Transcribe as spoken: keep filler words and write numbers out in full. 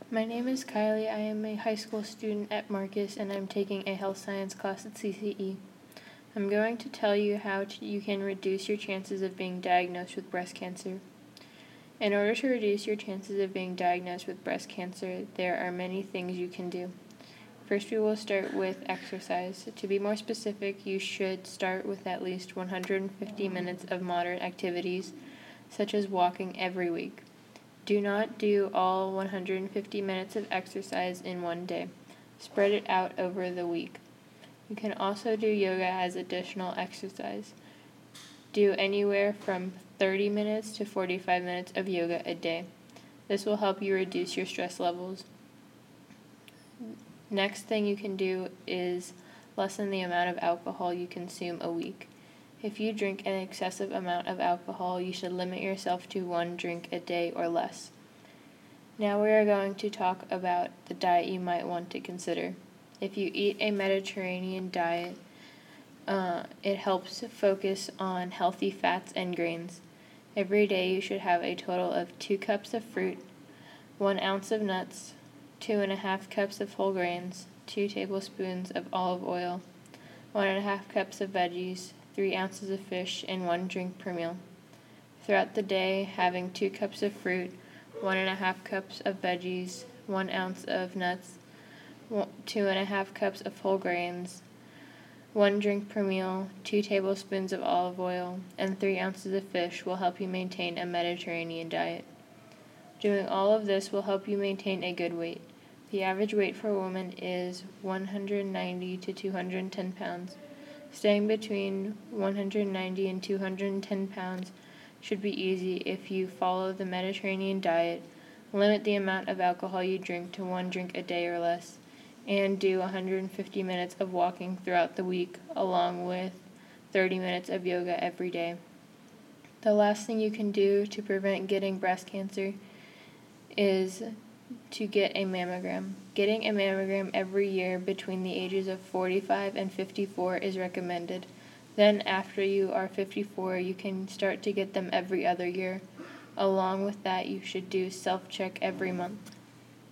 My name is Kylie. I am a high school student at Marcus, and I'm taking a health science class at C C E. I'm going to tell you how to, you can reduce your chances of being diagnosed with breast cancer. In order to reduce your chances of being diagnosed with breast cancer, there are many things you can do. First, we will start with exercise. To be more specific, you should start with at least one hundred fifty minutes of moderate activities, such as walking every week. Do not do all one hundred fifty minutes of exercise in one day. Spread it out over the week. You can also do yoga as additional exercise. Do anywhere from thirty minutes to forty-five minutes of yoga a day. This will help you reduce your stress levels. Next thing you can do is lessen the amount of alcohol you consume a week. If you drink an excessive amount of alcohol, you should limit yourself to one drink a day or less. Now we are going to talk about the diet you might want to consider. If you eat a Mediterranean diet, uh, it helps focus on healthy fats and grains. Every day you should have a total of two cups of fruit, one ounce of nuts, two and a half cups of whole grains, two tablespoons of olive oil, one and a half cups of veggies, three ounces of fish, and one drink per meal. Throughout the day, having two cups of fruit, one and a half cups of veggies, one ounce of nuts, two and a half cups of whole grains, one drink per meal, two tablespoons of olive oil, and three ounces of fish will help you maintain a Mediterranean diet. Doing all of this will help you maintain a good weight. The average weight for a woman is one hundred ninety to two hundred ten pounds. Staying between one hundred ninety and two hundred ten pounds should be easy if you follow the Mediterranean diet, limit the amount of alcohol you drink to one drink a day or less, and do one hundred fifty minutes of walking throughout the week, along with thirty minutes of yoga every day. The last thing you can do to prevent getting breast cancer is to get a mammogram. Getting a mammogram every year between the ages of forty-five and fifty-four is recommended. Then after you are fifty-four, you can start to get them every other year. Along with that, you should do self-check every month.